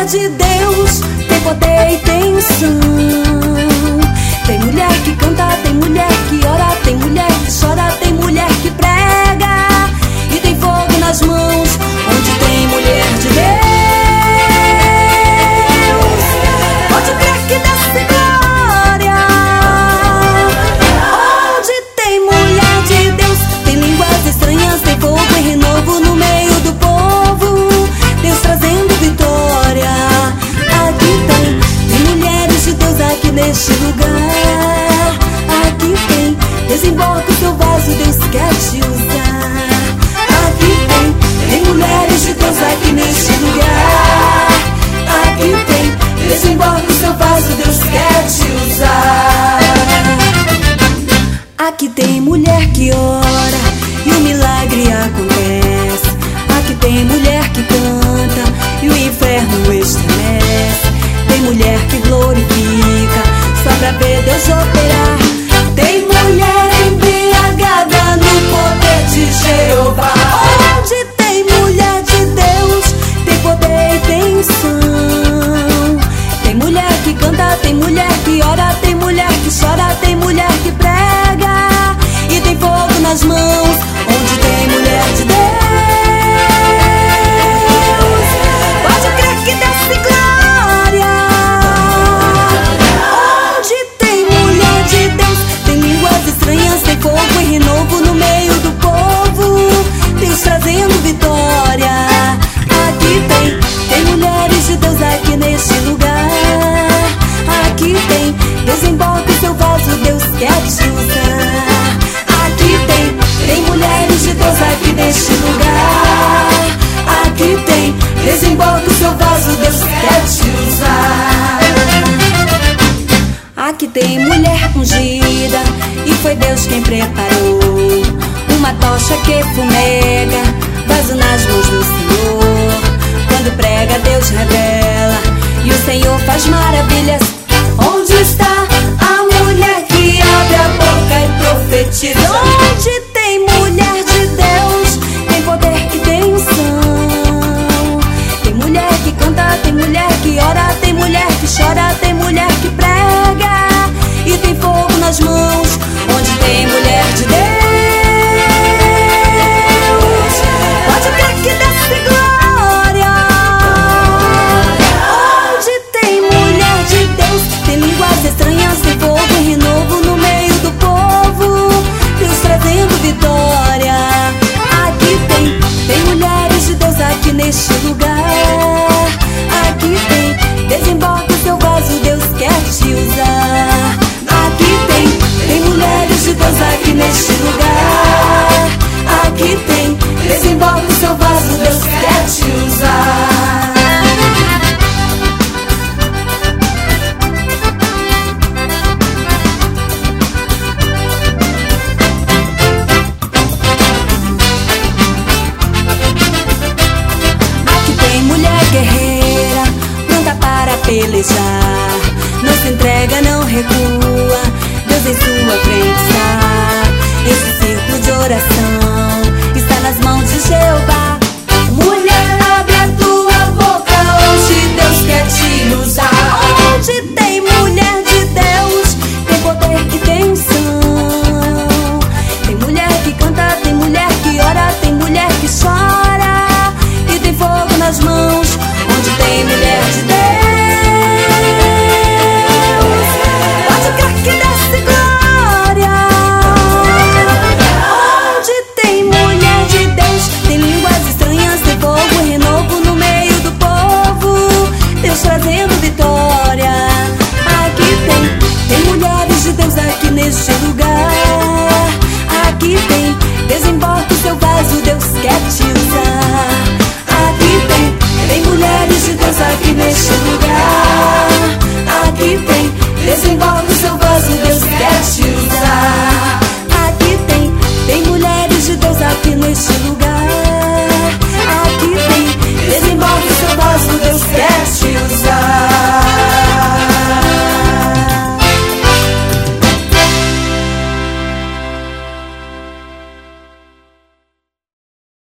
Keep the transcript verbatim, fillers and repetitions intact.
de Deus, tem poder e tem unção. Tem mulher que canta, tem mulher que ora, tem mulher que chora, tem mulher que prega e tem fogo nas mãos. Onde tem mulher de Deus, pode crer que desce glória. Onde tem mulher de Deus, tem línguas estranhas, tem fogo e renovo no meio do povo, Deus trazendo vitória. Aqui tem, tem mulheres de Deus aqui neste lugar. Aqui tem, desemboca o seu vaso, Deus quer te usar. Aqui tem, tem mulheres de Deus aqui neste lugar. Aqui tem, desemboca o seu vaso, Deus quer te usar. Aqui tem mulher que ora e o milagre acontece. Aqui tem mulher que canta e o inferno estremece. Tem mulher que glorifica só pra ver Deus operar. Tem mulher embriagada no poder de Jeová. Onde tem mulher de Deus, tem poder e tem unção. Tem mulher que canta, tem mulher que ora, tem mulher que chora, tem mulher que prega e tem fogo nas mãos. Onde tem mulher de Deus, pode crer que desce glória. Onde tem mulher de Deus, tem línguas estranhas, tem fogo e renovo no meio do povo, Deus trazendo vitória. Aqui tem, tem mulheres de Deus aqui neste lugar. Aqui tem, desemboca o seu vaso, Deus quer te usar. Aqui tem, tem mulheres de Deus aqui neste lugar. Aqui tem, desemboca o seu vaso, Deus quer te usar. Aqui tem mulher ungida e foi Deus quem preparou uma tocha que fumega, vaso nas mãos do Senhor. Quando prega, Deus revela e o Senhor faz maravilhas. Onde está a mulher que abre a boca e profetiza? Onde tem mulher de Deus, tem poder e tem unção. Tem mulher que canta, tem mulher que ora, tem mulher que chora, tem mulher que prega e tem fogo nas mãos. Onde tem mulher de Deus, pode crer que desce glória. Onde tem mulher de Deus, tem línguas estranhas, tem fogo e renovo no meio do povo, Deus trazendo vitória. Aqui tem, tem mulheres de Deus aqui neste lugar. Aqui tem, desemboca o seu vaso, Deus quer te usar. Aqui tem, tem mulheres de Deus aqui neste lugar. Aqui tem, desemboca o seu vaso, Deus quer te usar. Aqui tem mulher guerreira, pronta para pelejar. Não se entrega, não recua, Deus em sua frente está. Esse círculo de oração está nas mãos de Jeová.